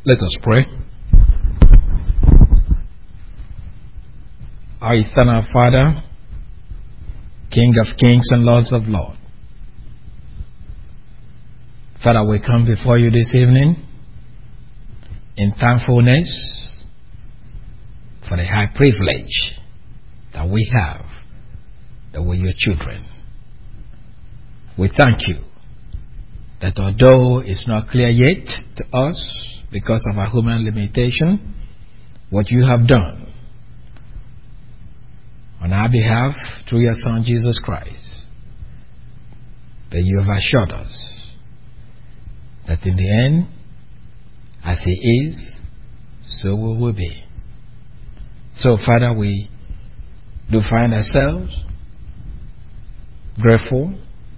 Let us pray. Our eternal Father, King of kings and Lords of lords, Father, we come before you this evening in thankfulness for the high privilege that we have, that we're your children. We thank you that although it's not clear yet to us because of our human limitation, what you have done on our behalf through your Son Jesus Christ, that you have assured us that in the end, as He is, so we will be. So, Father, we do find ourselves grateful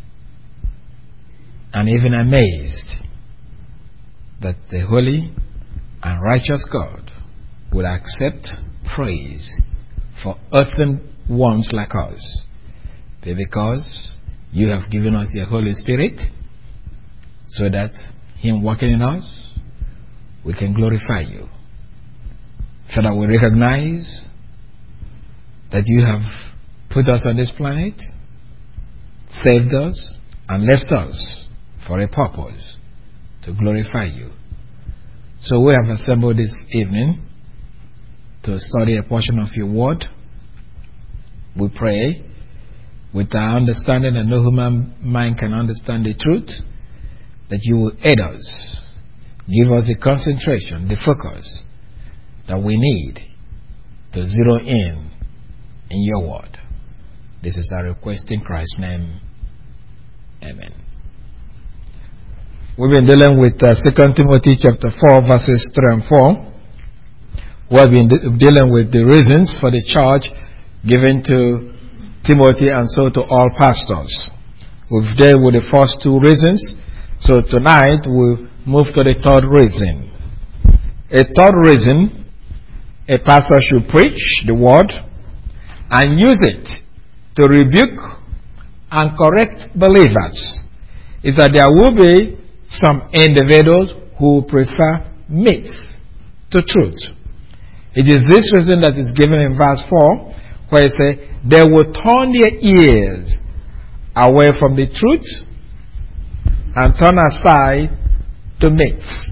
and even amazed that the holy and righteous God would accept praise for earthen ones like us, because you have given us your Holy Spirit so that Him working in us, we can glorify you. Father, we recognize that you have put us on this planet, saved us, and left us for a purpose, to glorify you. So we have assembled this evening to study a portion of your word. We pray with our understanding that no human mind can understand the truth, that you will aid us, give us the concentration, the focus that we need to zero in your word. This is our request in Christ's name. Amen. We've been dealing with 2 Timothy chapter 4 verses 3 and 4. We've been dealing with the reasons for the charge given to Timothy and so to all pastors. We've dealt with the first two reasons. So tonight we'll move to the third reason. A third reason a pastor should preach the word and use it to rebuke and correct believers is that there will be some individuals who prefer myths to truth. It is this reason that is given in verse 4, where it says, they will turn their ears away from the truth and turn aside to myths.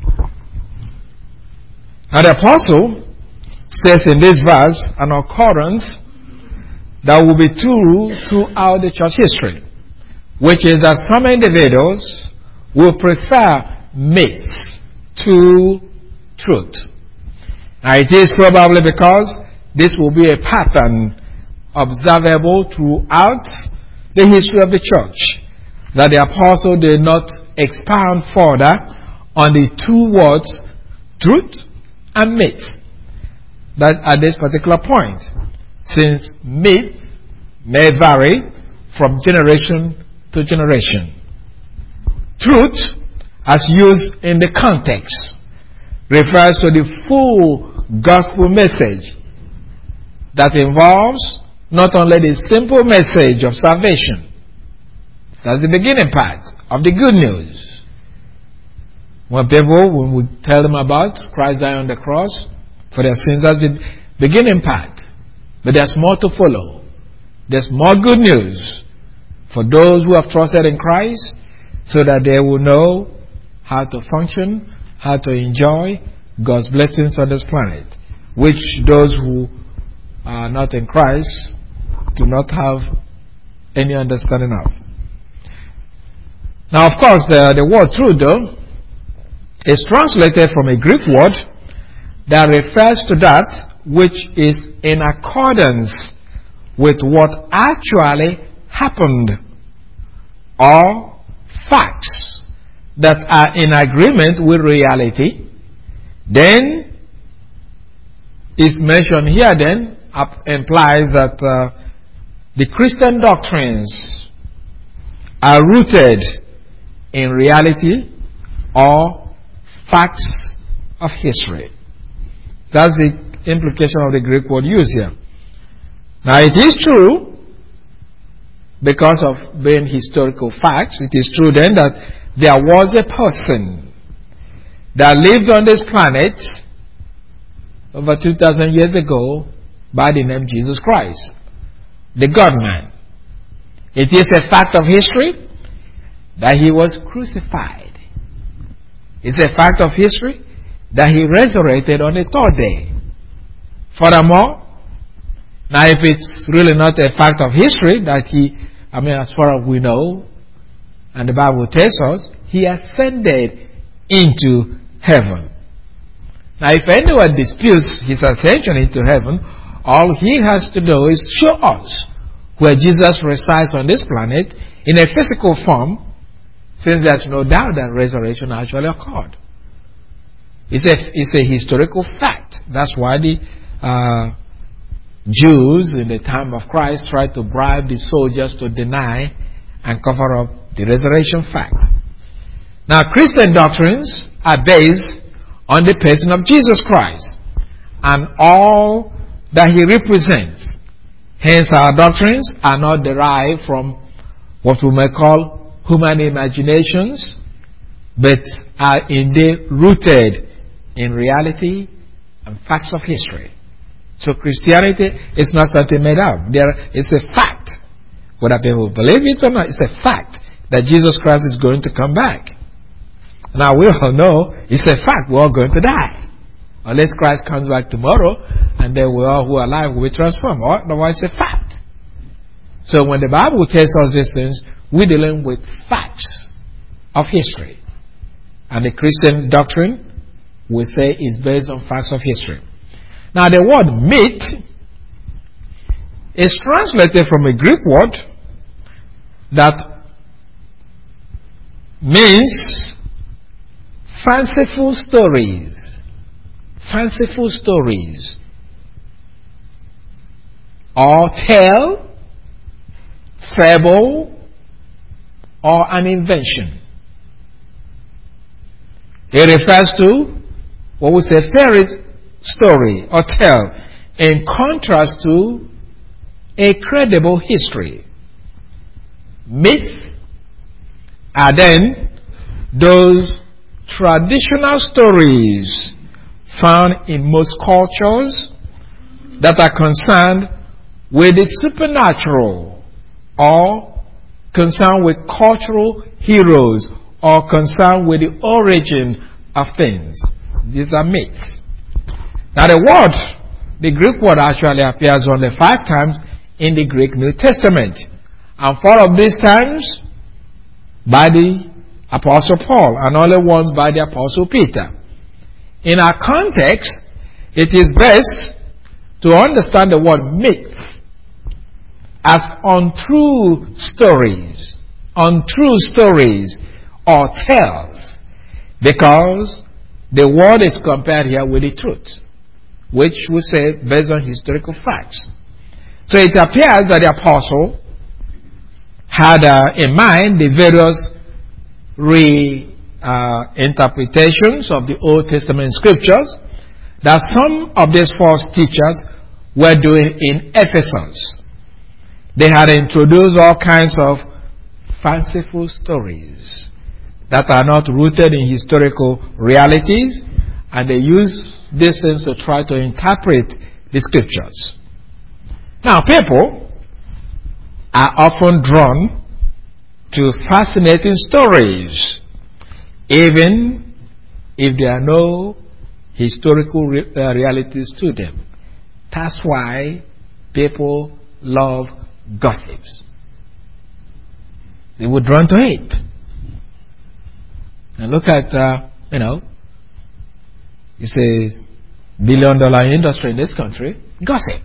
And the apostle says in this verse an occurrence that will be true throughout the church history, which is that some individuals will prefer myths to truth. Now it is probably because this will be a pattern observable throughout the history of the church, that the apostle did not expound further on the two words, truth and myth, that at this particular point, since myth may vary from generation to generation. Truth, as used in the context, refers to the full gospel message that involves not only the simple message of salvation, that's the beginning part of the good news. When we tell them about Christ dying on the cross for their sins, that's the beginning part. But there's more to follow. There's more good news for those who have trusted in Christ, so that they will know how to function, how to enjoy God's blessings on this planet, which those who are not in Christ do not have any understanding of. Now, of course, the word truth, though, is translated from a Greek word that refers to that which is in accordance with what actually happened, or facts that are in agreement with reality. Then is mentioned here then implies that the Christian doctrines are rooted in reality or facts of history. That's the implication of the Greek word used here. Now it is true, because of being historical facts, it is true then that there was a person that lived on this planet over 2,000 years ago by the name Jesus Christ, the God-man. It is a fact of history that he was crucified. It's a fact of history that he resurrected on the third day. Furthermore, now if it's really not a fact of history that as far as we know, and the Bible tells us, he ascended into heaven. Now if anyone disputes his ascension into heaven, all he has to do is show us where Jesus resides on this planet in a physical form, since there's no doubt that resurrection actually occurred. It's a historical fact. That's why the Jews in the time of Christ tried to bribe the soldiers to deny and cover up the resurrection fact. Now, Christian doctrines are based on the person of Jesus Christ and all that he represents. Hence, our doctrines are not derived from what we may call human imaginations, but are indeed rooted in reality and facts of history. So Christianity is not something made up. It's a fact. Whether people believe it or not, it's a fact that Jesus Christ is going to come back. Now we all know it's a fact we're all going to die. Unless Christ comes back tomorrow, and then we all who are alive will be transformed. Otherwise, it's a fact. So when the Bible tells us these things, we're dealing with facts of history. And the Christian doctrine, we say, is based on facts of history. Now the word myth is translated from a Greek word that means fanciful stories. Fanciful stories. Or tale, fable, or an invention. It refers to what we say fairy story or tale, in contrast to a credible history. Myth are then those traditional stories found in most cultures that are concerned with the supernatural, or concerned with cultural heroes, or concerned with the origin of things. These are myths. Now the Greek word actually appears only 5 times in the Greek New Testament. And 4 of these times by the Apostle Paul, and only once by the Apostle Peter. In our context, it is best to understand the word myth as untrue stories or tales, because the word is compared here with the truth, which we say based on historical facts. So it appears that the apostle had in mind the various interpretations of the Old Testament scriptures that some of these false teachers were doing in Ephesus. They had introduced all kinds of fanciful stories that are not rooted in historical realities, and they use these things to try to interpret the scriptures. Now, people are often drawn to fascinating stories, even if there are no historical realities to them. That's why people love gossips. They were drawn to it. And look at, it's a $1 billion industry in this country, gossip.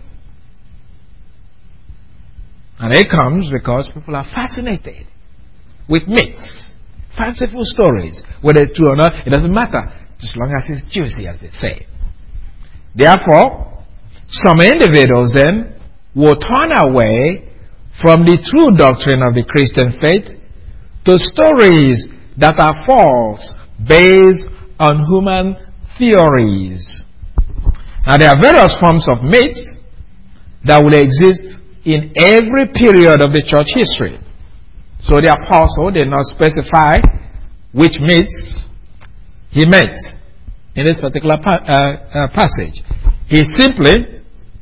And it comes because people are fascinated with myths, fanciful stories. Whether it's true or not, it doesn't matter, as long as it's juicy, as they say. Therefore, some individuals then will turn away from the true doctrine of the Christian faith to stories that are false, based on human theories. Now, there are various forms of myths that will exist in every period of the church history. So the apostle did not specify which myths he meant. in this particular passage. He simply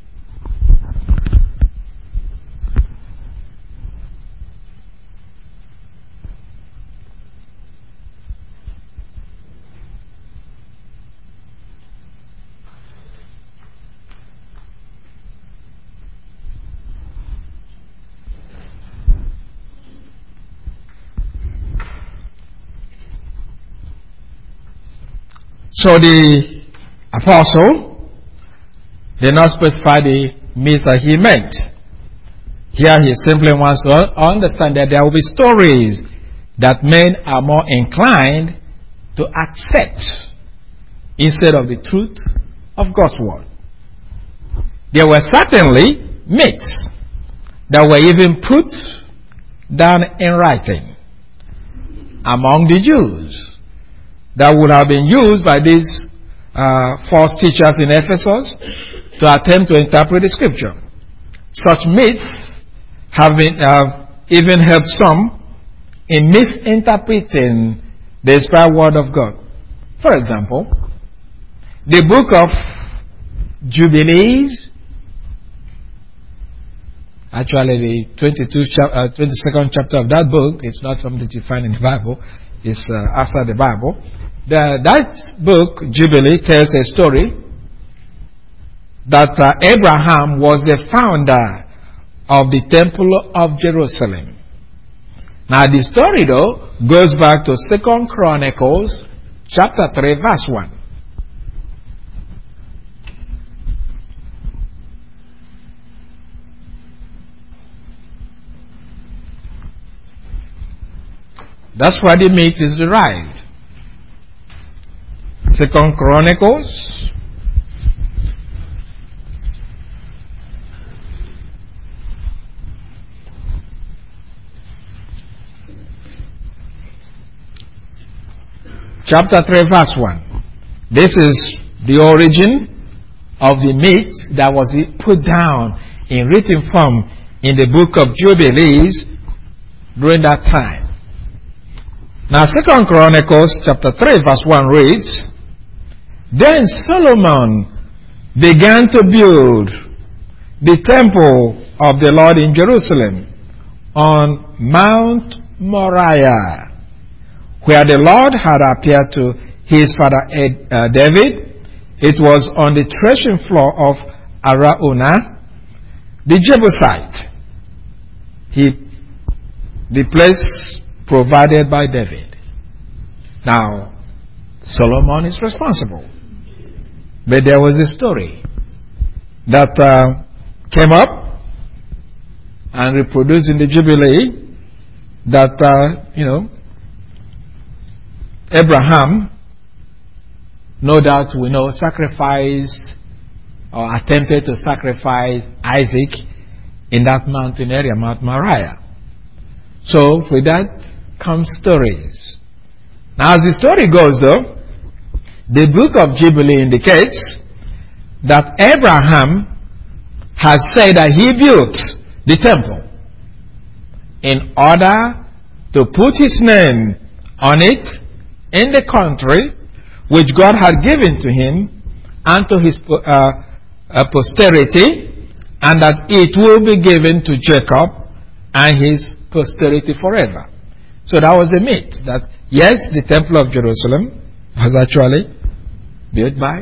so the apostle did not specify the means that he meant. Here he simply wants to understand that there will be stories that men are more inclined to accept instead of the truth of God's word. There were certainly myths that were even put down in writing among the Jews that would have been used by these false teachers in Ephesus to attempt to interpret the scripture. Such myths have even helped some in misinterpreting the inspired word of God. For example, the book of Jubilees, actually the 22nd chapter of that book, it's not something you find in the Bible, it's after the Bible. That book, Jubilee, tells a story that Abraham was the founder of the Temple of Jerusalem. Now the story, though, goes back to 2 Chronicles chapter 3 verse 1. That's where the myth is derived. 2 Chronicles chapter 3 verse 1. This is the origin of the myth that was put down in written form in the book of Jubilees during that time. Now 2 Chronicles chapter 3 verse 1 reads, "Then Solomon began to build the temple of the Lord in Jerusalem on Mount Moriah, where the Lord had appeared to his father David. It was on the threshing floor of Araunah, the Jebusite, the place provided by David." Now, Solomon is responsible. But there was a story that came up and reproduced in the Jubilee that, Abraham, no doubt we know, sacrificed or attempted to sacrifice Isaac in that mountain area, Mount Moriah. So, with that comes stories. Now, as the story goes, though, the book of Jubilee indicates that Abraham has said that he built the temple in order to put his name on it in the country which God had given to him and to his posterity, and that it will be given to Jacob and his posterity forever. So that was a myth, that yes, the temple of Jerusalem was actually built by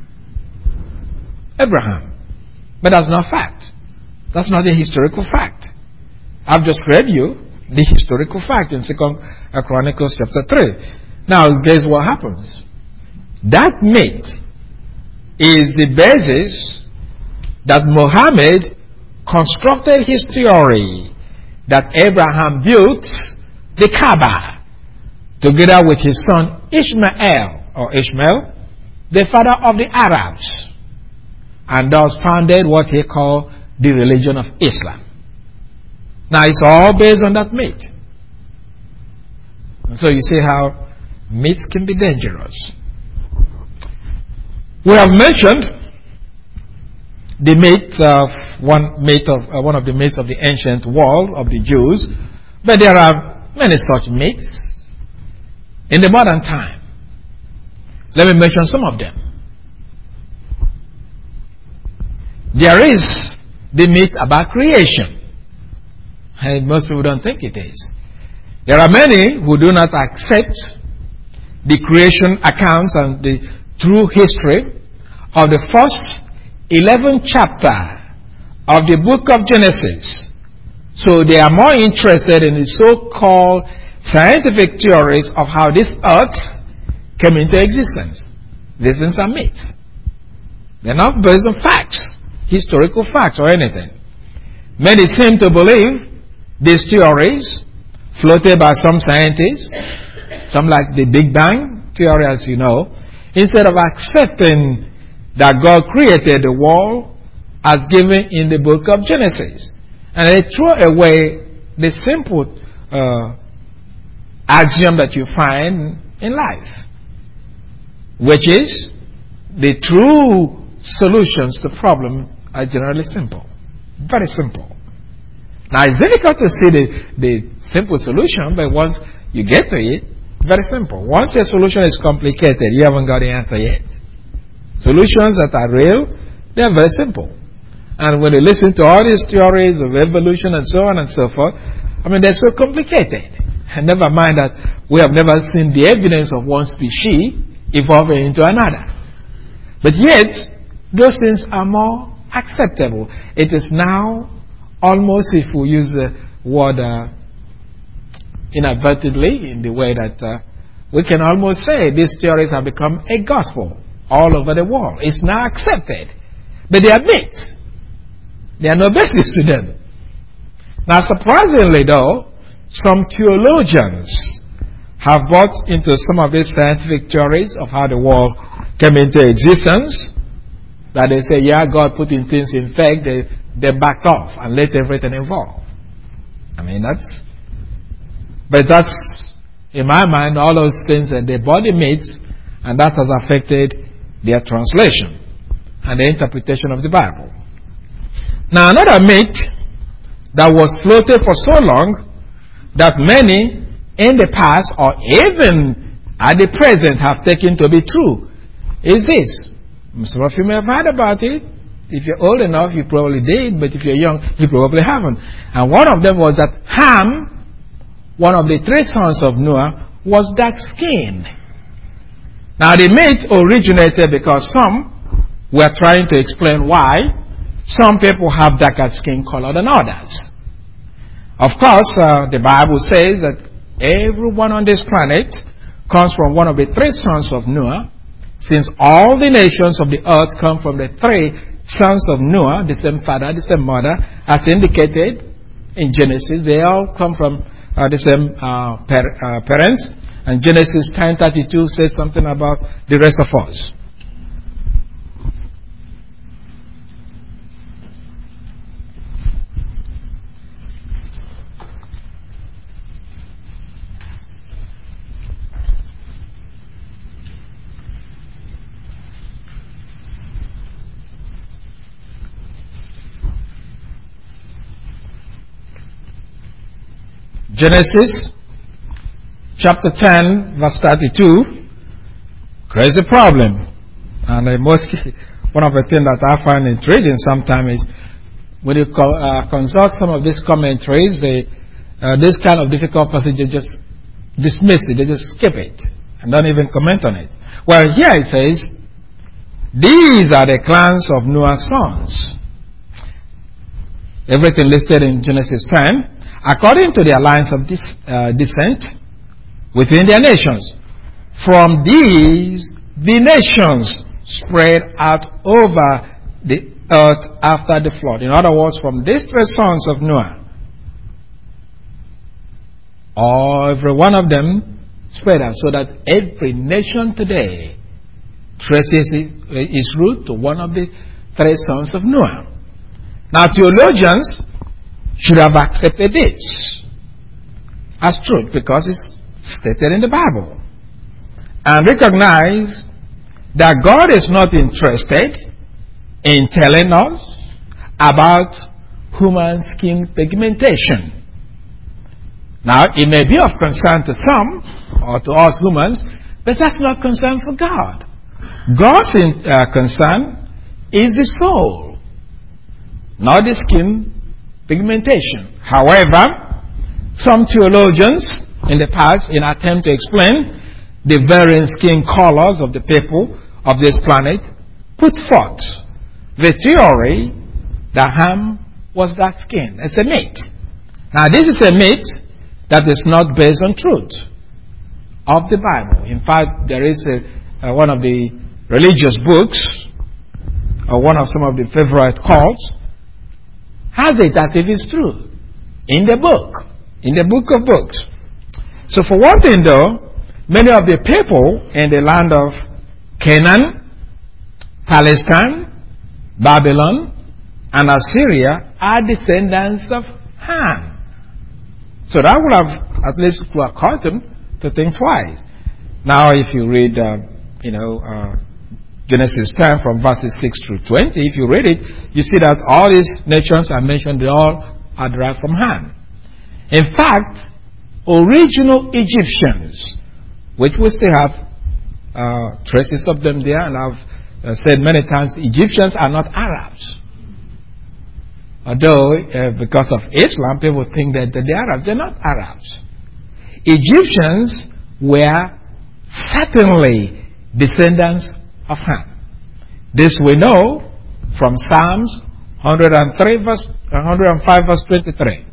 Abraham. But that's not fact. That's not a historical fact. I've just read you the historical fact in 2 Chronicles chapter 3. Now, guess what happens? That myth is the basis that Muhammad constructed his theory that Abraham built the Kaaba together with his son Ishmael, the father of the Arabs, and thus founded what he called the religion of Islam. Now it's all based on that myth. And so you see how myths can be dangerous. We have mentioned the myth of one of the myths of the ancient world of the Jews, but there are many such myths in the modern time. Let me mention some of them. There is the myth about creation. And most people don't think it is. There are many who do not accept the creation accounts and the true history of the first 11th chapter of the book of Genesis. So they are more interested in the so-called scientific theories of how this earth came into existence. These things are myths. They're not based on facts, historical facts or anything. Many seem to believe these theories floated by some scientists, some like the Big Bang theory, as you know, instead of accepting that God created the world as given in the book of Genesis. And they throw away the simple axiom that you find in life, which is the true solutions to problems are generally simple. Very simple. Now, it's difficult to see the simple solution, but once you get to it, very simple. Once your solution is complicated, you haven't got the answer yet. Solutions that are real, they are very simple. And when you listen to all these theories of evolution and so on and so forth, I mean, they're so complicated. And never mind that we have never seen the evidence of one species evolving into another. But yet, those things are more acceptable. It is now almost, if we use the word inadvertently, in the way that we can almost say these theories have become a gospel all over the world. It's now accepted. But they are myths. There are no basis to them. Now, surprisingly though, some theologians have bought into some of these scientific theories of how the world came into existence, that they say, yeah, God put in things in fact, they backed off and let everything evolve. I mean, that's, in my mind, all those things that they body myths, and that has affected their translation and the interpretation of the Bible. Now, another myth that was floated for so long that many in the past or even at the present have taken to be true is this. Some of you may have heard about it. If you're old enough, you probably did, but if you're young, you probably haven't. And one of them was that Ham, one of the three sons of Noah, was dark-skinned. Now, the myth originated because some were trying to explain why some people have darker skin color than others. Of course, the Bible says that everyone on this planet comes from one of the three sons of Noah. Since all the nations of the earth come from the three sons of Noah, the same father, the same mother, as indicated in Genesis, they all come from the same parents. And Genesis 10:32 says something about the rest of us. Genesis chapter 10 verse 32, crazy problem. And one of the things that I find intriguing sometimes is when you consult some of these commentaries, this kind of difficult passage, they just dismiss it, they just skip it and don't even comment on it. Well, here it says, these are the clans of Noah's sons. Everything listed in Genesis 10. According to their lines of descent within their nations. From these, the nations spread out over the earth after the flood. In other words, from these three sons of Noah, every one of them spread out, so that every nation today traces its root to one of the three sons of Noah. Now, theologians should have accepted this as truth because it's stated in the Bible, and recognize that God is not interested in telling us about human skin pigmentation. Now, it may be of concern to some or to us humans But that's not concern for God. God's concern is the soul, not the skin pigmentation. However, some theologians in the past, in an attempt to explain the varying skin colors of the people of this planet, put forth the theory that Ham was dark skinned. It's a myth. Now, this is a myth that is not based on truth of the Bible. In fact, there is one of the religious books, or one of some of the favorite cults, has it as if it's true in the book of books. So for one thing though, many of the people in the land of Canaan, Palestine, Babylon, and Assyria are descendants of Ham. So that would have at least caused them to think twice. Now if you read, Genesis 10 from verses 6 through 20, if you read it, you see that all these nations are mentioned, they all are derived from Ham. In fact, original Egyptians, which we still have traces of them there, and I've said many times, Egyptians are not Arabs. Although, because of Islam, people think that they're Arabs. They're not Arabs. Egyptians were certainly descendants of Ham. This we know from Psalms 105 verse 23.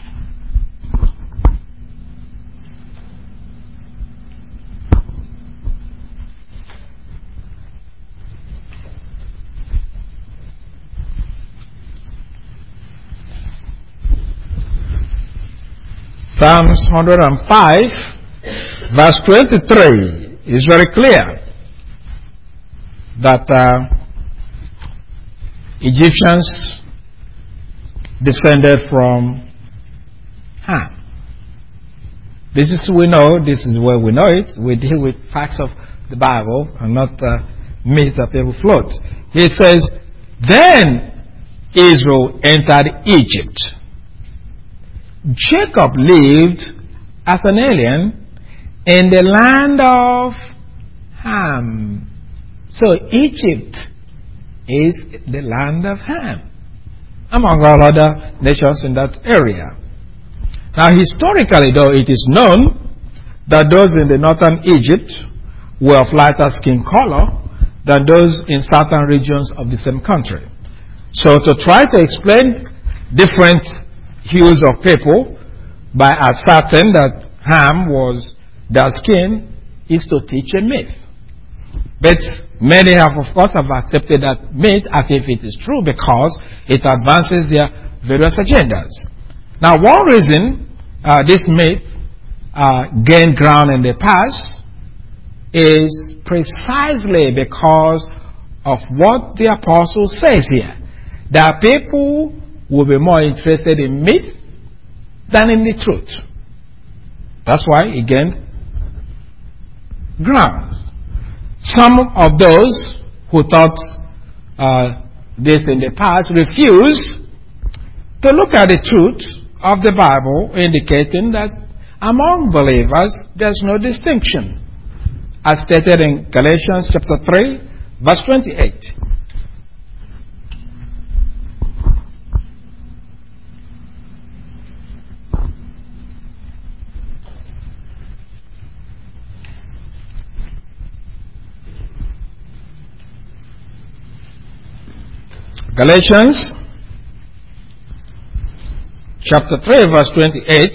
Psalms 105 verse 23 is very clear that Egyptians descended from Ham. This is we know. This is where we know it. We deal with facts of the Bible and not myths that people float. He says, "Then Israel entered Egypt. Jacob lived as an alien in the land of Ham." So Egypt is the land of Ham, among all other nations in that area. Now historically though, it is known that those in the northern Egypt were of lighter skin color than those in southern regions of the same country. So to try to explain different hues of people by asserting that Ham was dark skin is to teach a myth. But many have, of course, accepted that myth as if it is true because it advances their various agendas. Now, one reason this myth gained ground in the past is precisely because of what the apostle says here. That people will be more interested in myth than in the truth. That's why it gained ground. Some of those who thought this in the past refused to look at the truth of the Bible, indicating that among believers there's no distinction, as stated in Galatians chapter 3 verse 28. Galatians chapter 3 verse 28.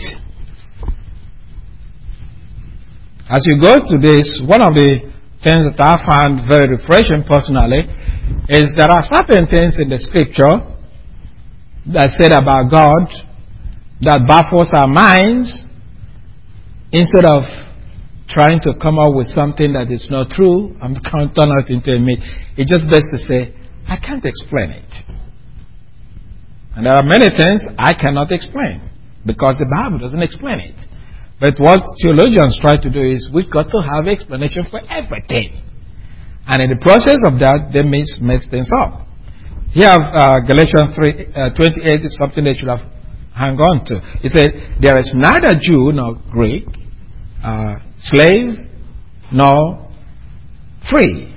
As you go to this, one of the things that I find very refreshing personally is there are certain things in the scripture that said about God that baffles our minds. Instead of trying to come up with something that is not true and turn out into a myth, it's just best to say, I can't explain it. And there are many things I cannot explain because the Bible doesn't explain it. But what theologians try to do is we've got to have explanation for everything. And in the process of that, they mess things up. Here, Galatians 3:28 is something they should have hung on to. It said, "There is neither Jew nor Greek, slave nor free.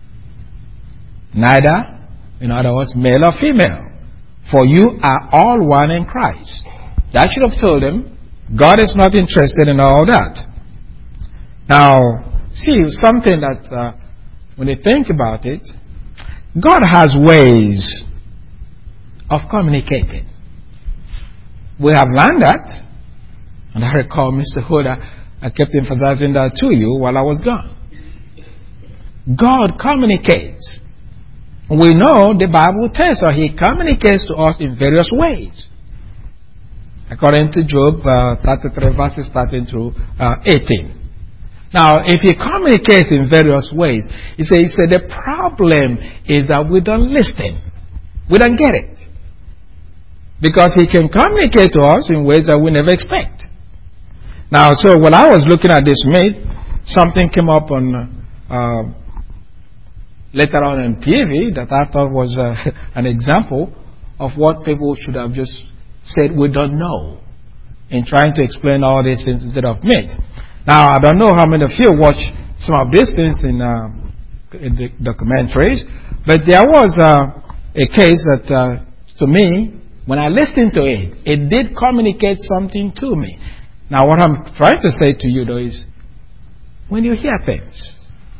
Neither, in other words, male or female. For you are all one in Christ. That should have told him God is not interested in all that. Now, see, something that when you think about it, God has ways of communicating. We have learned that. And I recall Mr. Hoda, I kept emphasizing that to you while I was gone. God communicates. We know the Bible tells us He communicates to us in various ways. According to Job 33 verses starting through 18. Now, if He communicates in various ways, He said the problem is that we don't listen. We don't get it. Because He can communicate to us in ways that we never expect. Now, so when I was looking at this myth, something came up on later on TV that I thought was an example of what people should have just said we don't know in trying to explain all these things instead of myth. Now, I don't know how many of you watch some of these things in the documentaries, but there was a case that to me, when I listened to it, it did communicate something to me. Now, what I'm trying to say to you, though, is when you hear things,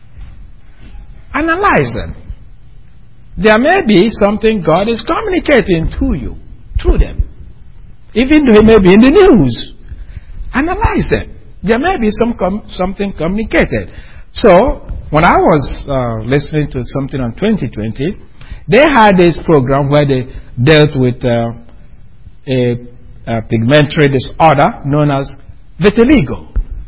analyze them. There may be something God is communicating to you through them. Even though it may be in the news. Analyze them. There may be something communicated. So, when I was listening to something on 2020, they had this program where they dealt with a pigmentary disorder known as vitiligo.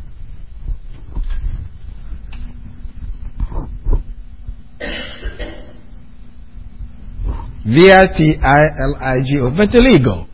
V-I-T-I-L-I-G-O, vitiligo.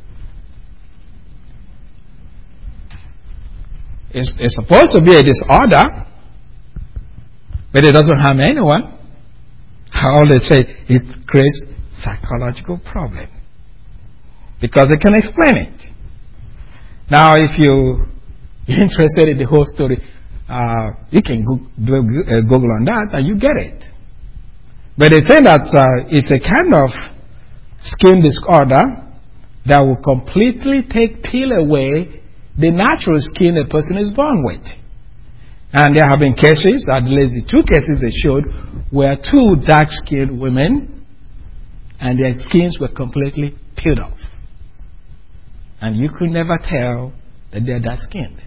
It's supposed to be a disorder, but it doesn't harm anyone. All they say, it creates psychological problem. Because they can explain it. Now, if you're interested in the whole story, you can Google on that and you get it. But they say that it's a kind of skin disorder that will completely peel away the natural skin a person is born with. And there have been cases, at least 2 cases they showed, where 2 dark-skinned women and their skins were completely peeled off. And you could never tell that they're dark-skinned.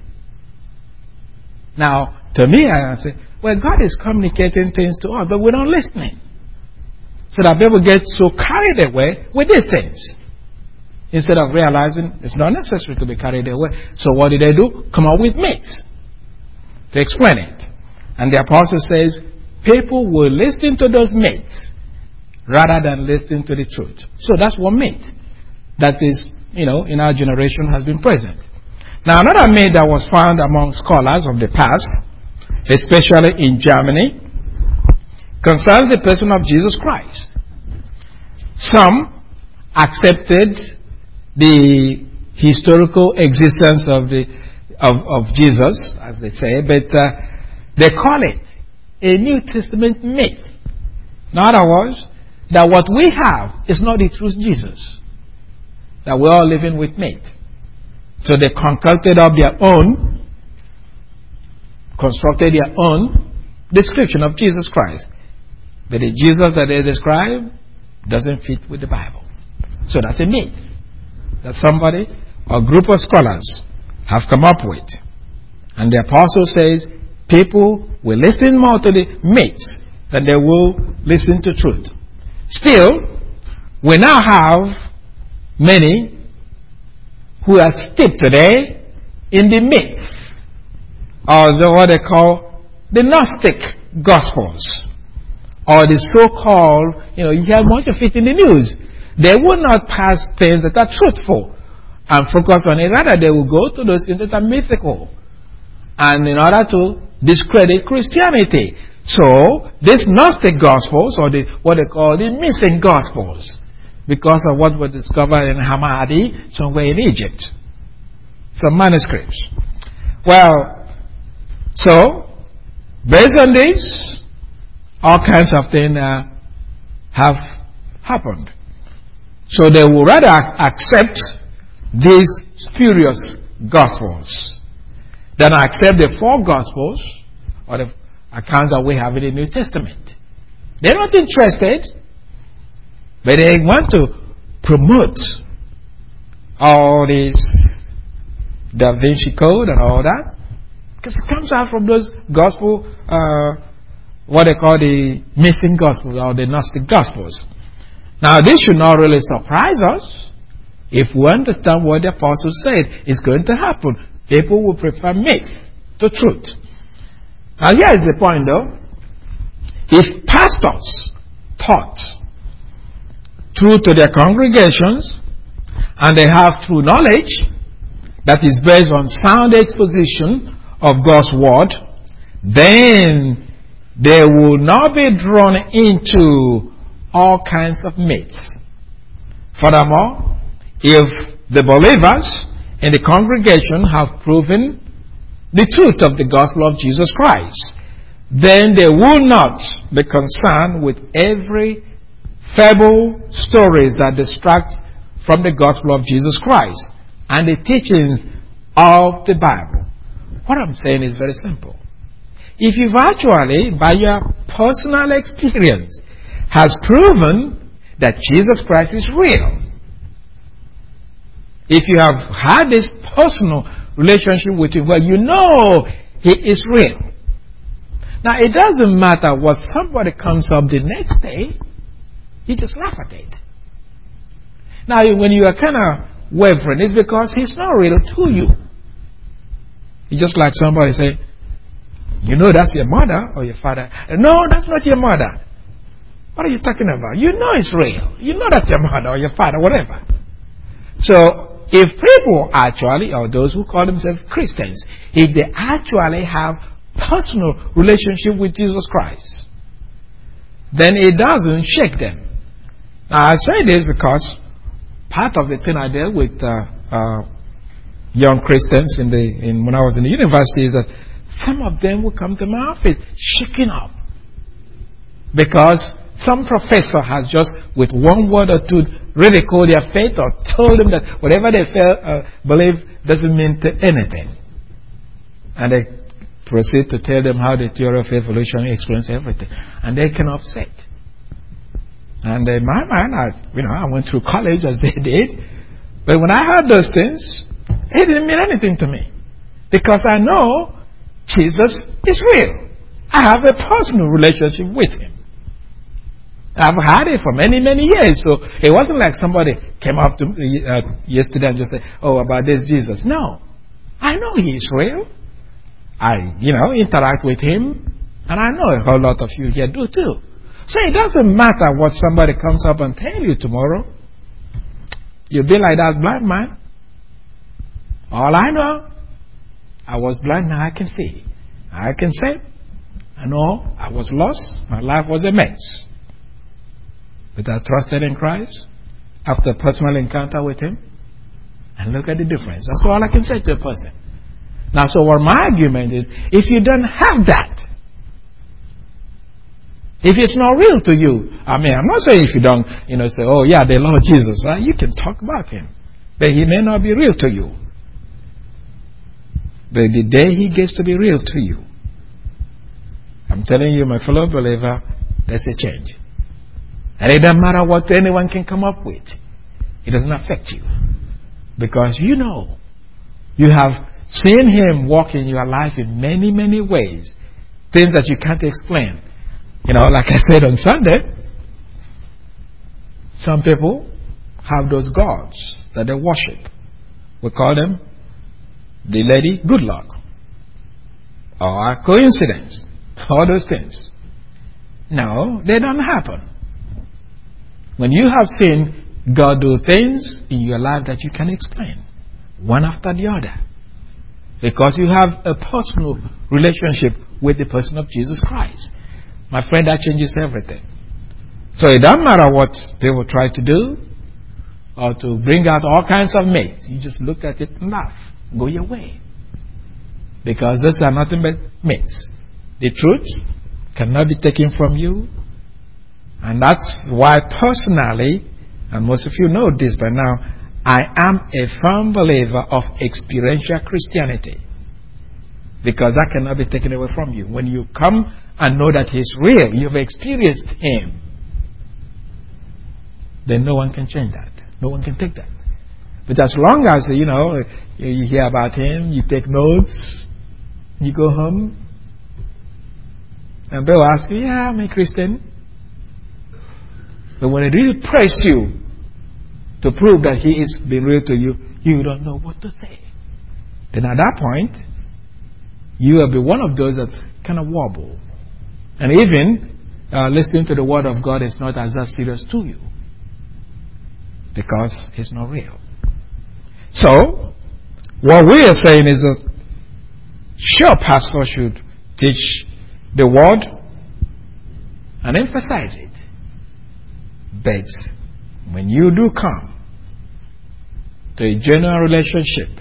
Now, to me, I say, well, God is communicating things to us, but we're not listening. So that people get so carried away with these things. Instead of realizing it's not necessary to be carried away. So what did they do? Come up with myths to explain it. And the apostle says, people will listen to those myths rather than listen to the truth. So that's one myth that is, in our generation has been present. Now, another myth that was found among scholars of the past, especially in Germany, concerns the person of Jesus Christ. Some accepted the historical existence of Jesus, as they say, but they call it a New Testament myth. In other words, that what we have is not the true Jesus. That we're all living with myth. So they concocted up their own, constructed their own description of Jesus Christ. But the Jesus that they describe doesn't fit with the Bible. So that's a myth that somebody or group of scholars have come up with. And the apostle says people will listen more to the myths than they will listen to truth. Still, we now have many who are steeped today in the myths, or what they call the Gnostic Gospels, or the so-called, you hear much of it in the news. They will not pass things that are truthful and focus on it. Rather, they will go to those things that are mythical, and in order to discredit Christianity. So, these Gnostic Gospels, or what they call the missing Gospels, because of what was discovered in Hammadi, somewhere in Egypt. Some manuscripts. Well, so, Based on this, all kinds of things have happened. So they would rather accept these spurious gospels than accept the four gospels or the accounts that we have in the New Testament. They're not interested, but they want to promote all this Da Vinci Code and all that, because it comes out from those gospel, what they call the missing gospels or the Gnostic gospels. Now, this should not really surprise us if we understand what the apostle said is going to happen. People will prefer myth to truth. Now, here is the point, though. If pastors taught truth to their congregations and they have true knowledge that is based on sound exposition of God's word, then they will not be drawn into all kinds of myths. Furthermore, if the believers in the congregation have proven the truth of the gospel of Jesus Christ, then they will not be concerned with every fable stories that distract from the gospel of Jesus Christ and the teaching of the Bible. What I'm saying is very simple. If you've actually, by your personal experience, has proven that Jesus Christ is real, if you have had this personal relationship with him where you know he is real, now it doesn't matter what somebody comes up the next day, you just laugh at it. Now when you are kind of wavering, it's because he's not real to you. It's just like somebody say, you know that's your mother or your father. No, that's not your mother. What are you talking about? You know it's real. You know that's your mother or your father, whatever. So, if people actually, or those who call themselves Christians, if they actually have personal relationship with Jesus Christ, then it doesn't shake them. Now, I say this because part of the thing I did with young Christians when I was in the university is that some of them would come to my office shaking up because some professor has just with one word or two ridiculed their faith or told them that whatever they believe doesn't mean anything. And they proceed to tell them how the theory of evolution explains everything. And they can upset. And in my mind, I went through college as they did. But when I heard those things, it didn't mean anything to me. Because I know Jesus is real. I have a personal relationship with him. I've had it for many, many years. So it wasn't like somebody came up to me yesterday and just said, oh, about this Jesus. No. I know he is real. I, interact with him. And I know a whole lot of you here do too. So it doesn't matter what somebody comes up and tell you tomorrow. You'll be like that blind man. All I know, I was blind, now I can see. I can say, I know I was lost. My life was a mess. But I trusted in Christ after a personal encounter with him. And look at the difference. That's all I can say to a person. Now, so what my argument is, if you don't have that, if it's not real to you, I'm not saying if you don't, say, oh yeah, the Lord Jesus, you can talk about him. But he may not be real to you. But the day he gets to be real to you, I'm telling you, my fellow believer, there's a change. And it doesn't matter what anyone can come up with. It doesn't affect you. Because you have seen him walk in your life in many, many ways. Things that you can't explain. Like I said on Sunday, some people have those gods that they worship. We call them the Lady Good Luck or coincidence. All those things. No, they don't happen. When you have seen God do things in your life that you can explain, one after the other, because you have a personal relationship with the person of Jesus Christ. My friend, that changes everything. So it doesn't matter what people try to do or to bring out all kinds of myths. You just look at it and laugh. Go your way. Because those are nothing but myths. The truth cannot be taken from you. And that's why personally, and most of you know this by now, I am a firm believer of experiential Christianity. Because that cannot be taken away from you. When you come and know that He's real, you've experienced Him, then no one can change that. No one can take that. But as long as, you hear about Him, you take notes, you go home, and they'll ask you, yeah, I'm a Christian. But when they really press you to prove that He is being real to you, you don't know what to say. Then at that point, you will be one of those that kind of wobble. And even listening to the Word of God is not as serious to you. Because it's not real. So, what we are saying is that sure, pastor should teach the Word and emphasize it. But when you do come to a genuine relationship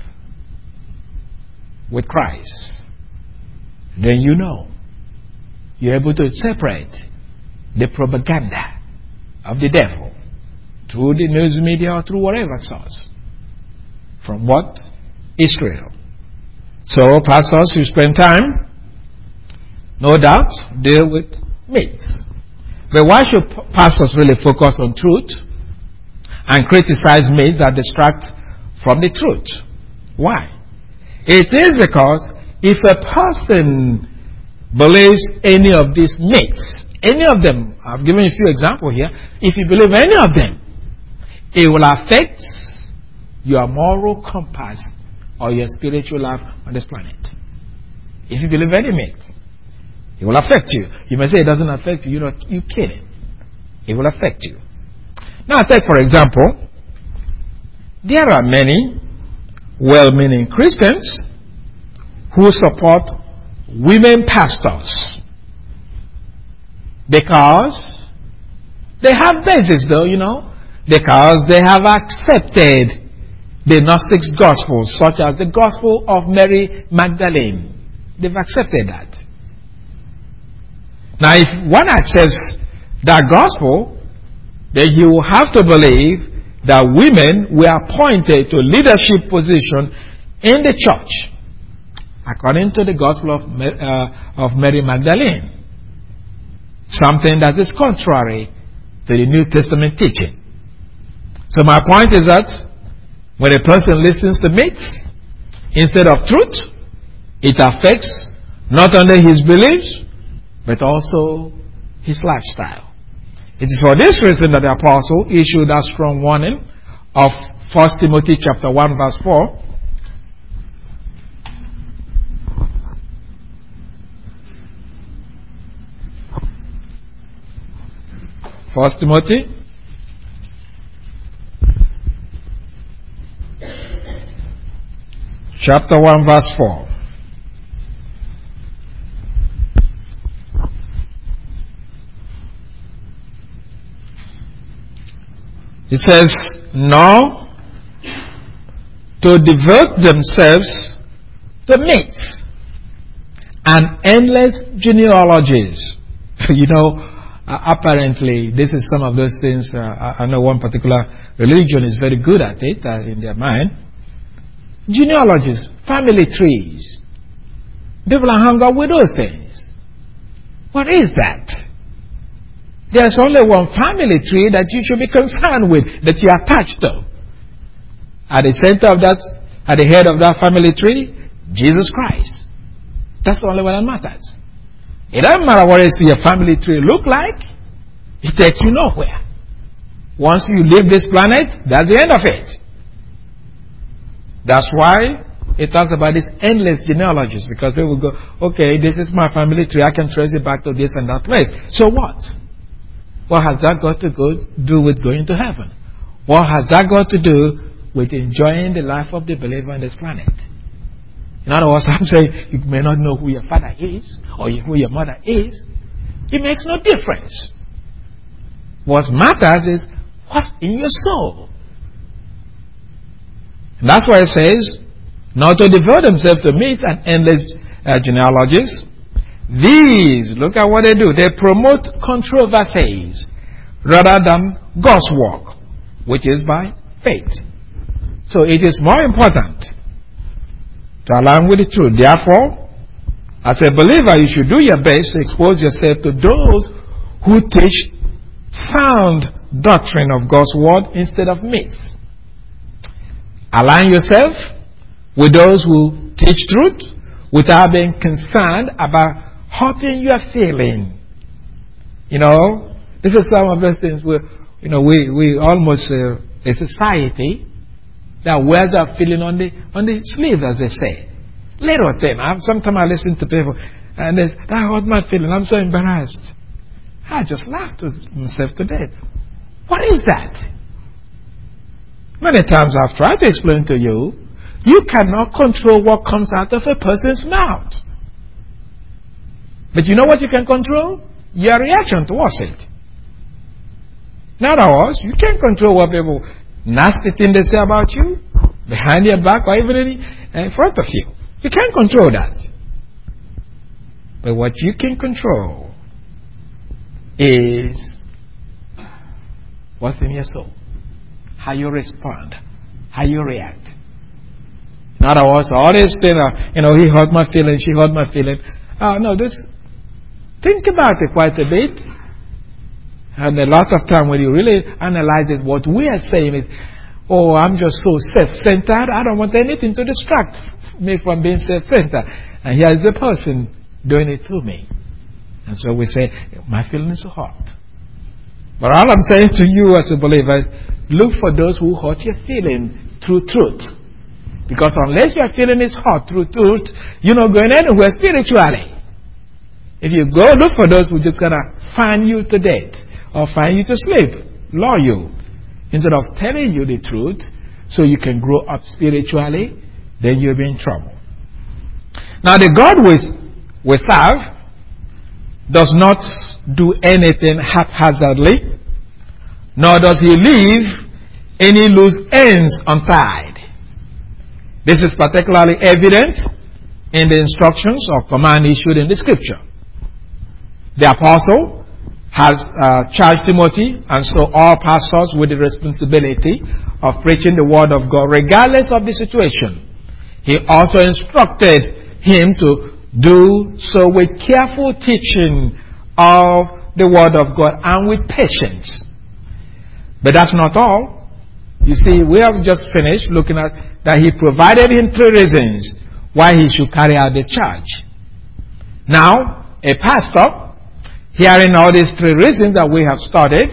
with Christ, then you're able to separate the propaganda of the devil through the news media or through whatever source from what is real. So pastors who spend time, no doubt, deal with myths. But why should pastors really focus on truth and criticize myths that distract from the truth? Why? It is because if a person believes any of these myths, any of them, I've given a few examples here, if you believe any of them, it will affect your moral compass or your spiritual life on this planet. If you believe any myth, it will affect you. You may say it doesn't affect you. You're kidding. It will affect you. Now take for example, there are many well-meaning Christians who support women pastors because they have basis though, because they have accepted the Gnostic Gospels, such as the Gospel of Mary Magdalene. They've accepted that. Now, if one accepts that Gospel, then you will have to believe that women were appointed to leadership position in the church, according to the Gospel of Mary Magdalene. Something that is contrary to the New Testament teaching. So my point is that when a person listens to myths instead of truth, it affects not only his beliefs, but also his lifestyle. It is for this reason that the apostle issued a strong warning of 1 Timothy chapter 1 verse 4. First Timothy chapter 1 verse 4. It says, "Nor to devote themselves to myths and endless genealogies." Apparently, this is some of those things. I know one particular religion is very good at it in their mind. Genealogies, family trees. People are hung up with those things. What is that? There's only one family tree that you should be concerned with, that you are attached to. At the center of that, at the head of that family tree, Jesus Christ. That's the only one that matters. It doesn't matter what your family tree look like. It takes you nowhere. Once you leave this planet, that's the end of it. That's why it talks about these endless genealogies, because they will go, okay, this is my family tree, I can trace it back to this and that place. So what? What has that got to do with going to heaven? What has that got to do with enjoying the life of the believer on this planet? In other words, I'm saying you may not know who your father is or who your mother is. It makes no difference. What matters is what's in your soul. And that's why it says, not to devote themselves to myths and endless genealogies, These, look at what they do. They promote controversies rather than God's work, which is by faith. So it is more important to align with the truth. Therefore, as a believer, you should do your best to expose yourself to those who teach sound doctrine of God's word instead of myths. Align yourself with those who teach truth without being concerned about hurting your feeling. This is some of those things where, we almost a society that wears our feeling on the sleeves, as they say. Little thing. Sometimes I listen to people and that hurt my feeling. I'm so embarrassed. I just laughed myself to death. What is that? Many times I've tried to explain to you, you cannot control what comes out of a person's mouth. But you know what you can control? Your reaction towards it. In other words, you can't control what people nasty things they say about you, behind your back, or even in front of you. You can't control that. But what you can control is what's in your soul. How you respond. How you react. In other words, all these things he hurt my feelings, she hurt my feelings. Think about it quite a bit. And a lot of time when you really analyze it, what we are saying is, I'm just so self-centered. I don't want anything to distract me from being self-centered. And here is the person doing it to me. And so we say, my feeling is so hurt. But all I'm saying to you as a believer, look for those who hurt your feeling through truth. Because unless your feeling is hurt through truth, you're not going anywhere spiritually. If you go look for those who just going to fan you to death or fan you to sleep, lure you, instead of telling you the truth so you can grow up spiritually, then you'll be in trouble. Now the God we serve does not do anything haphazardly, nor does he leave any loose ends untied. This is particularly evident in the instructions or command issued in the scripture. The apostle has charged Timothy and so all pastors with the responsibility of preaching the word of God regardless of the situation. He also instructed him to do so with careful teaching of the word of God and with patience. But that's not all. You see, we have just finished looking at that he provided him 3 reasons why he should carry out the charge. Now, a pastor, hearing all these 3 reasons that we have studied,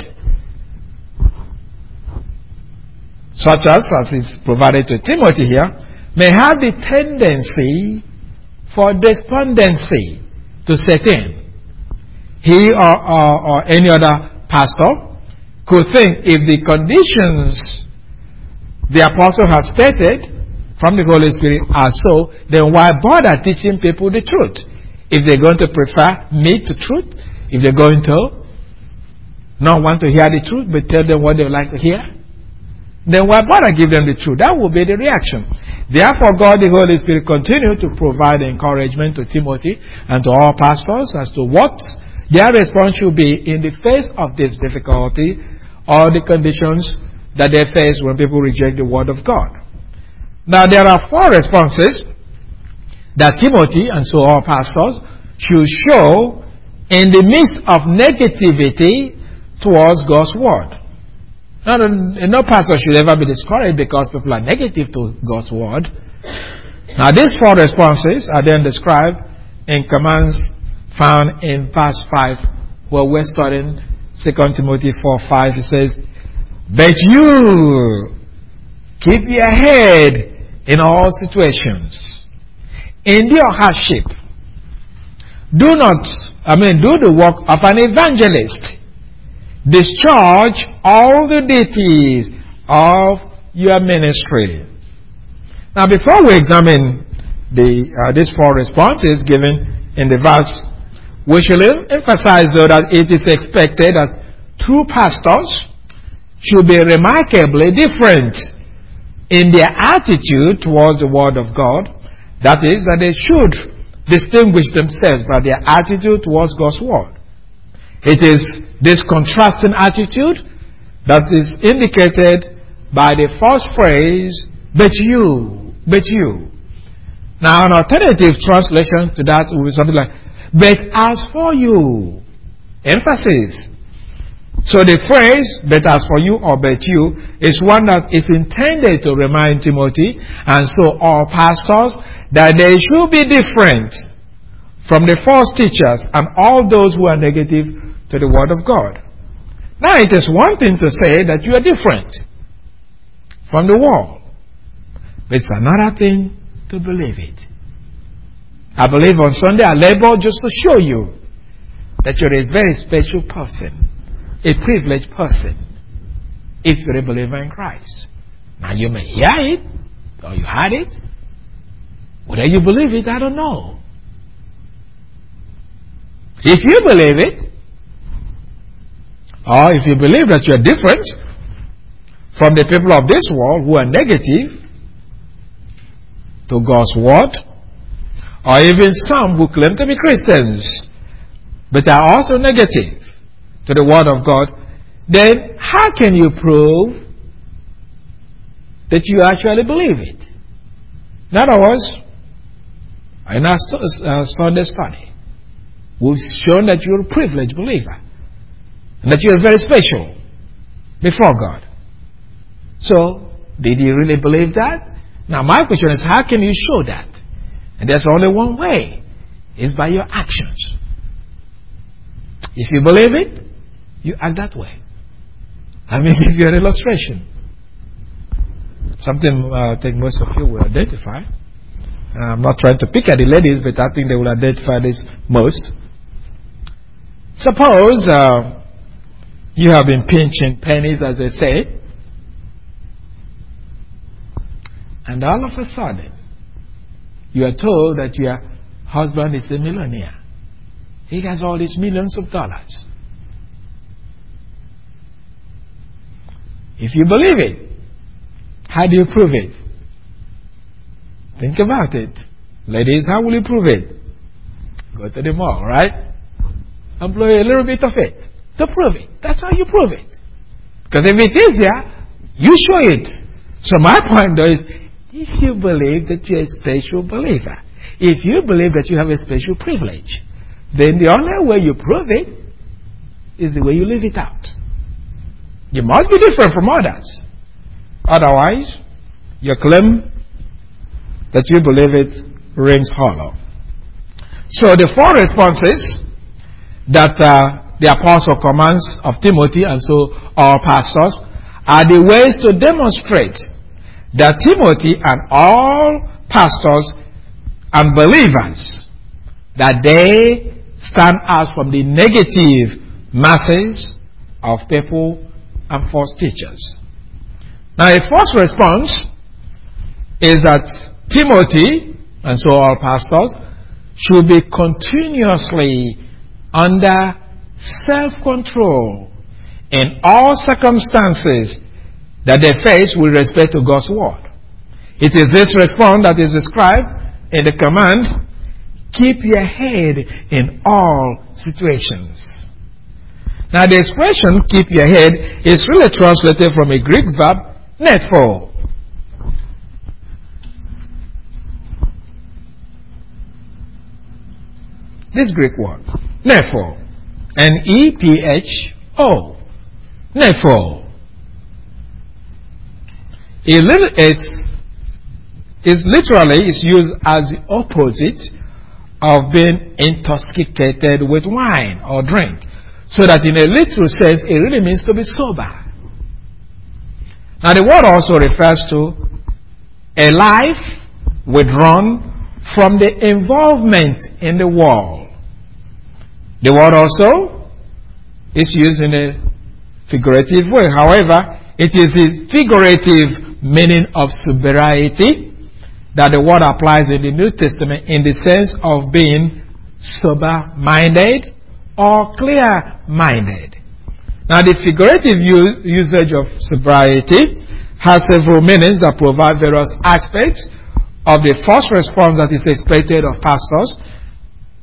such as is provided to Timothy here, may have the tendency for despondency to set in. He or any other pastor could think if the conditions the apostle has stated from the Holy Spirit are so, then why bother teaching people the truth? If they're going to prefer me to truth, if they're going to not want to hear the truth but tell them what they would like to hear, then why bother give them the truth? That will be the reaction. Therefore, God the Holy Spirit continued to provide encouragement to Timothy and to all pastors as to what their response should be in the face of this difficulty or the conditions that they face when people reject the word of God. Now, there are 4 responses that Timothy and so all pastors should show in the midst of negativity towards God's word. Now, no pastor should ever be discouraged because people are negative to God's word. Now, these 4 responses are then described in commands found in verse 5, where we're studying 2 Timothy 4:5. It says, "But you keep your head in all situations. Endure hardship. Do the work of an evangelist. Discharge all the duties of your ministry." Now, before we examine these 4 responses given in the verse, we should emphasize, though, that it is expected that true pastors should be remarkably different in their attitude towards the word of God. That is, that they should distinguish themselves by their attitude towards God's word. It is this contrasting attitude that is indicated by the first phrase, but you, but you. Now, an alternative translation to that will be something like, but as for you. Emphasis. So the phrase, but as for you or but you, is one that is intended to remind Timothy, and so all pastors, that they should be different from the false teachers and all those who are negative to the word of God. Now, it is one thing to say that you are different from the world, but it's another thing to believe it. I believe on Sunday I labor just to show you that you're a very special person, a privileged person, if you're a believer in Christ. Now, you may hear it, or you heard it. Whether you believe it, I don't know. If you believe it, or if you believe that you're different from the people of this world who are negative to God's word, or even some who claim to be Christians but are also negative to the word of God, then how can you prove that you actually believe it? In other words, in our Sunday study, we've shown that you're a privileged believer and that you're very special before God. So, did you really believe that? Now, my question is, how can you show that? And there's only one way. It's by your actions. If you believe it, you act that way. Let me give you an illustration. Something I think most of you will identify. I'm not trying to pick at the ladies, but I think they will identify this most. Suppose you have been pinching pennies, as they say, and all of a sudden, you are told that your husband is a millionaire. He has all these millions of dollars. If you believe it, how do you prove it? Think about it. Ladies, how will you prove it? Go to the mall, right? Employ a little bit of it to prove it. That's how you prove it. Because if it is there, you show it. So my point though is, if you believe that you're a special believer, if you believe that you have a special privilege, then the only way you prove it is the way you live it out. You must be different from others. Otherwise, your claim that you believe it rings hollow. So the four responses that the apostle commands of Timothy, and so our pastors, are the ways to demonstrate that Timothy and all pastors and believers, that they stand out from the negative masses of people and false teachers. Now, the first response is that Timothy, and so all pastors, should be continuously under self-control in all circumstances that they face with respect to God's word. It is this response that is described in the command, keep your head in all situations. Now, the expression keep your head is really translated from a Greek verb, nepho. This Greek word, nepho. N-E-P-H-O. Nepho. It's literally used as the opposite of being intoxicated with wine or drink. So that in a literal sense, it really means to be sober. Now the word also refers to a life withdrawn from the involvement in the world. The word also is used in a figurative way. However, it is the figurative meaning of sobriety that the word applies in the New Testament in the sense of being sober-minded or clear-minded. Now, the figurative usage of sobriety has several meanings that provide various aspects of the first response that is expected of pastors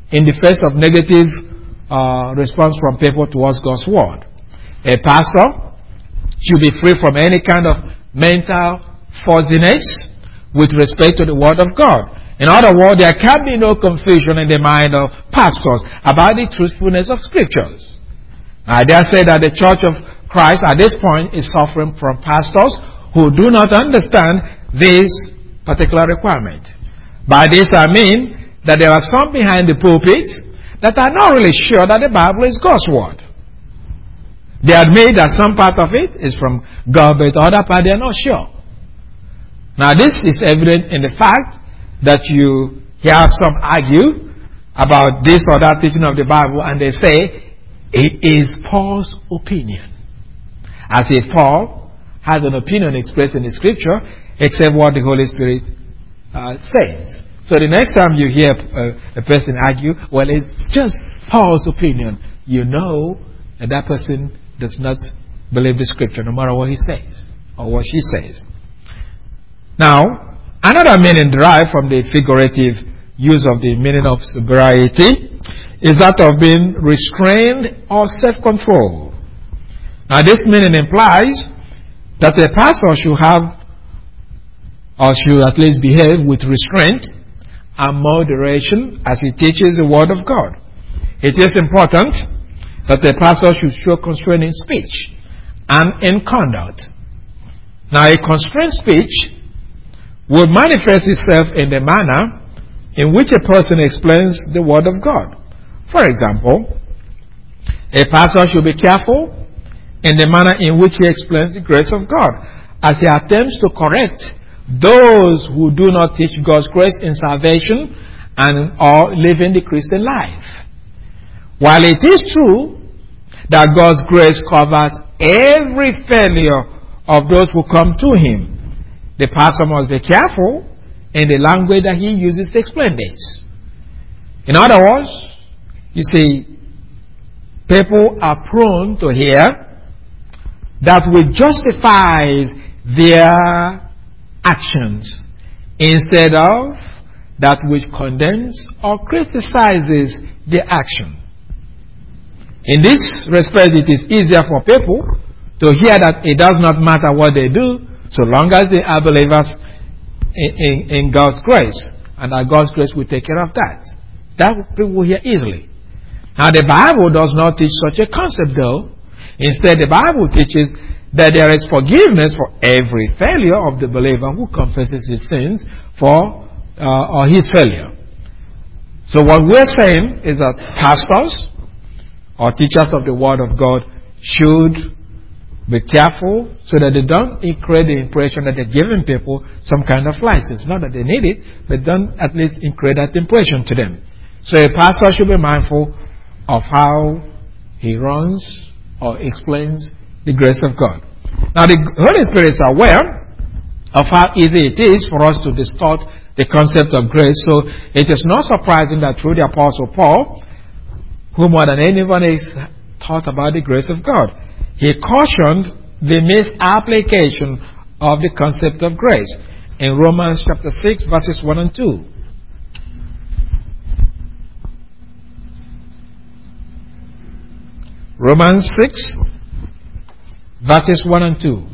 in the face of negative response from people towards God's word. A pastor should be free from any kind of mental fuzziness with respect to the word of God. In other words, there can be no confusion in the mind of pastors about the truthfulness of scriptures. I dare say that the Church of Christ at this point is suffering from pastors who do not understand this particular requirement. By this I mean that there are some behind the pulpit that are not really sure that the Bible is God's word. They admit that some part of it is from God, but the other part they are not sure. Now this is evident in the fact that you hear some argue about this or that teaching of the Bible, and they say it is Paul's opinion. As if Paul has an opinion expressed in the scripture, except what the Holy Spirit says. So the next time you hear a person argue, well, it's just Paul's opinion, you know that person does not believe the scripture, no matter what he says or what she says. Now, another meaning derived from the figurative use of the meaning of sobriety is that of being restrained or self-controlled. Now, this meaning implies that a pastor should have, or should at least behave with restraint and moderation as he teaches the word of God. It is important that a pastor should show constraint in speech and in conduct. Now, a constrained speech will manifest itself in the manner in which a person explains the word of God. For example, a pastor should be careful in the manner in which he explains the grace of God, as he attempts to correct those who do not teach God's grace in salvation and or living the Christian life. While it is true that God's grace covers every failure of those who come to him, the pastor must be careful in the language that he uses to explain this. In other words, you see, people are prone to hear that which justifies their actions instead of that which condemns or criticizes their action. In this respect, it is easier for people to hear that it does not matter what they do so long as they are believers in God's grace, and that God's grace will take care of that. That people will hear easily. Now, the Bible does not teach such a concept, though. Instead, the Bible teaches that there is forgiveness for every failure of the believer who confesses his sins or his failure. So what we're saying is that pastors or teachers of the Word of God should be careful so that they don't create the impression that they're giving people some kind of license. Not that they need it, but don't at least create that impression to them. So a pastor should be mindful of how he runs or explains the grace of God. Now, the Holy Spirit is aware of how easy it is for us to distort the concept of grace. So it is not surprising that through the Apostle Paul, who more than anyone else taught about the grace of God, he cautioned the misapplication of the concept of grace in Romans chapter 6 verses 1 and 2. Romans 6 verses 1 and 2.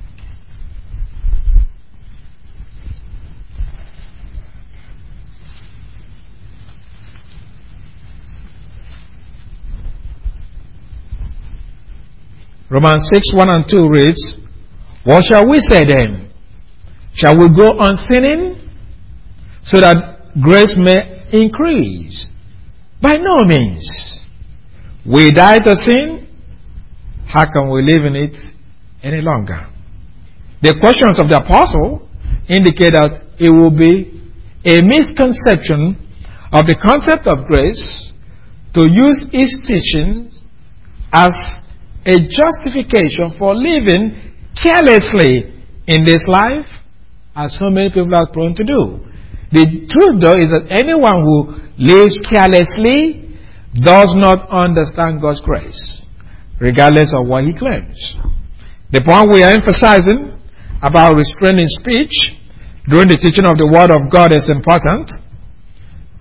Romans 6, 1 and 2 reads, "What shall we say then? Shall we go on sinning so that grace may increase? By no means. We died to sin. How can we live in it any longer?" The questions of the apostle indicate that it will be a misconception of the concept of grace to use his teaching as a justification for living carelessly in this life, as so many people are prone to do. The truth, though, is that anyone who lives carelessly does not understand God's grace, regardless of what he claims. The point we are emphasizing about restraining speech during the teaching of the Word of God is important,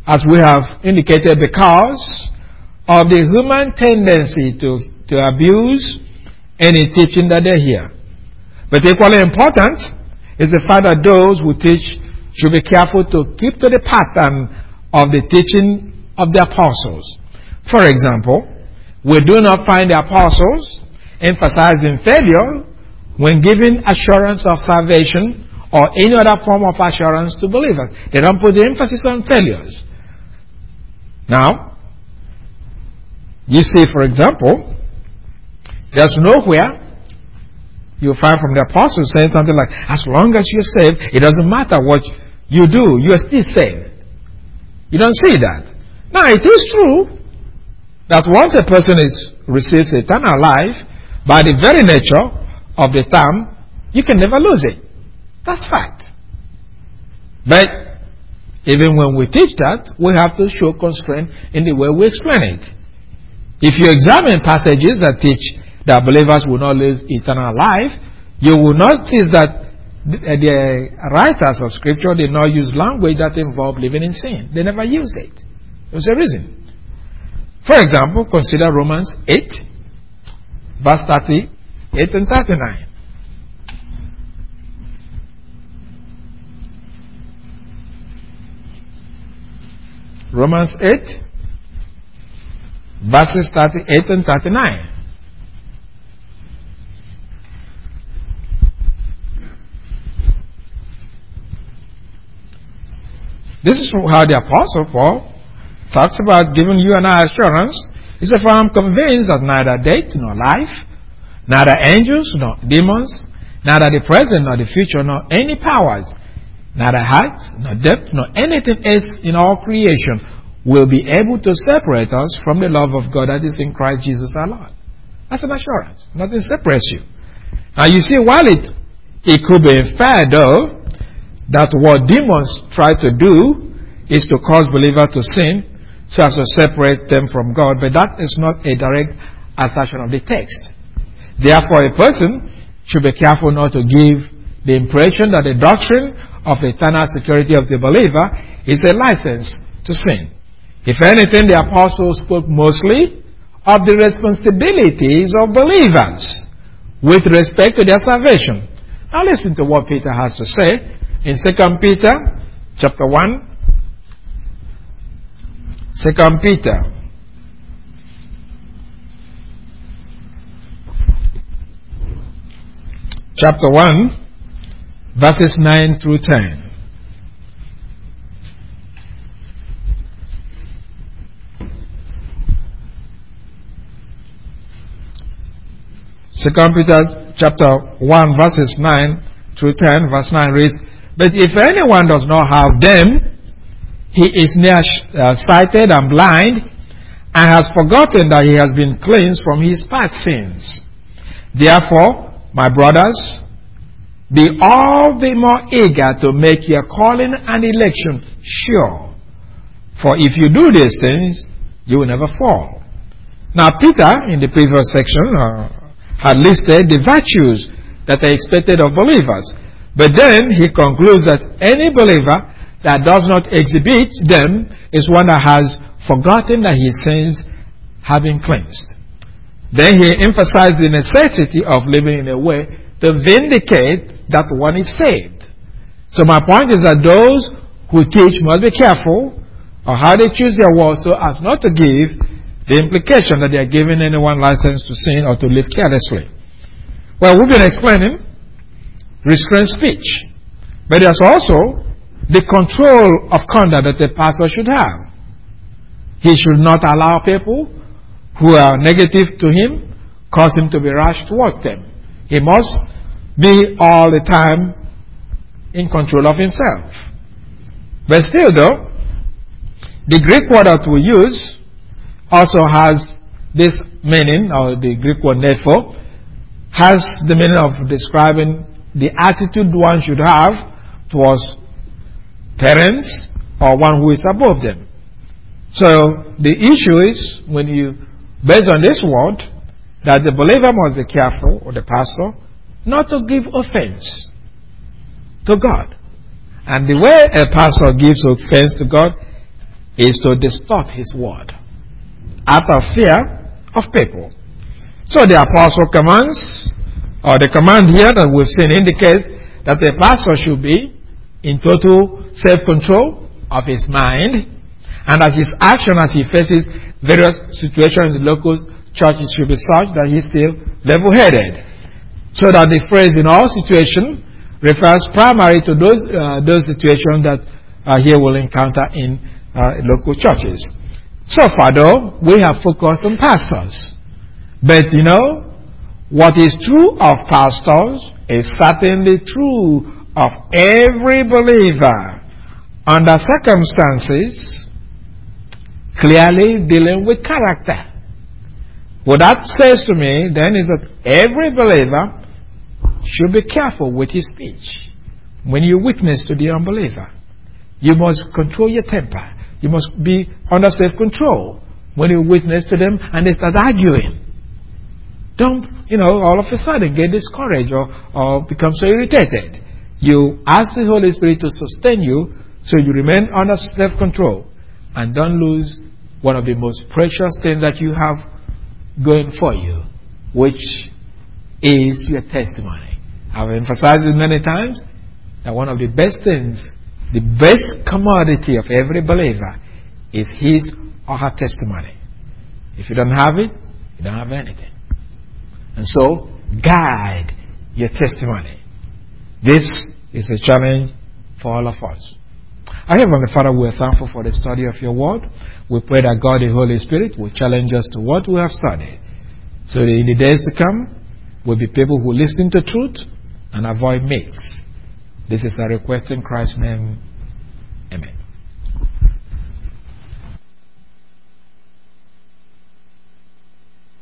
as we have indicated, because of the human tendency to abuse any teaching that they hear. But equally important is the fact that those who teach should be careful to keep to the pattern of the teaching of the apostles. For example, we do not find the apostles emphasizing failure when giving assurance of salvation or any other form of assurance to believers. They don't put the emphasis on failures. Now, you see, for example, there's nowhere you find from the apostles saying something like, as long as you're saved, it doesn't matter what you do, you are still saved. You don't see that. Now, it is true that once a person receives eternal life, by the very nature of the term, you can never lose it. That's fact. But even when we teach that, we have to show constraint in the way we explain it. If you examine passages that teach that believers will not lose eternal life, you will notice that the writers of Scripture did not use language that involved living in sin. They never used it. There's a reason. For example, consider Romans 8, verse 38 and 39. Romans 8, verses 38 and 39. This is how the Apostle Paul talks about giving you and I assurance. He said, for I am convinced that neither death nor life, neither angels nor demons, neither the present nor the future, nor any powers, neither height nor depth nor anything else in all creation will be able to separate us from the love of God that is in Christ Jesus our Lord. That's an assurance. Nothing separates you. Now you see, while it could be inferred though, that what demons try to do is to cause believers to sin so as to separate them from God, but that is not a direct assertion of the text. Therefore, a person should be careful not to give the impression that the doctrine of the eternal security of the believer is a license to sin. If anything, the apostles spoke mostly of the responsibilities of believers with respect to their salvation. Now listen to what Peter has to say in 2 Peter chapter 1. 2 Peter chapter 1, verses 9 through 10. Second Peter chapter 1, verses 9 through 10. Verse 9 reads, but if anyone does not have them, he is near-sighted and blind, and has forgotten that he has been cleansed from his past sins. Therefore, my brothers, be all the more eager to make your calling and election sure. For if you do these things, you will never fall. Now, Peter, in the previous section, had listed the virtues that are expected of believers. But then he concludes that any believer that does not exhibit them is one that has forgotten that his sins have been cleansed. Then he emphasized the necessity of living in a way to vindicate that one is saved. So my point is that those who teach must be careful of how they choose their words so as not to give the implication that they are giving anyone license to sin or to live carelessly. Well, we've been explaining restrained speech, but there's also the control of conduct that the pastor should have. He should not allow people who are negative to him cause him to be rash towards them. He must be all the time in control of himself. But still though, the Greek word that we use also has this meaning, or the Greek word nepho, has the meaning of describing the attitude one should have towards parents or one who is above them. So the issue is, when you, based on this word, that the believer must be careful, or the pastor, not to give offense to God. And the way a pastor gives offense to God is to distort his word out of fear of people. So the apostle commands, or the command here that we've seen indicates that the pastor should be in total self-control of his mind, and that his action as he faces various situations in local churches should be such that he's still level-headed. So that the phrase "in all situations" refers primarily to those situations that here will encounter in local churches. So far, though, we have focused on pastors. But what is true of pastors is certainly true of every believer under circumstances clearly dealing with character. What that says to me then is that every believer should be careful with his speech. When you witness to the unbeliever, you must control your temper. You must be under self-control when you witness to them and they start arguing. Don't, all of a sudden get discouraged or become so irritated. You ask the Holy Spirit to sustain you so you remain under self-control and don't lose one of the most precious things that you have going for you, which is your testimony. I've emphasized it many times that one of the best things, the best commodity of every believer is his or her testimony. If you don't have it, you don't have anything. And so, guide your testimony. This is a challenge for all of us. Our Heavenly Father, we are thankful for the study of your word. We pray that God, the Holy Spirit, will challenge us to what we have studied. So that in the days to come, we'll be people who listen to truth and avoid myths. This is our request in Christ's name. Amen.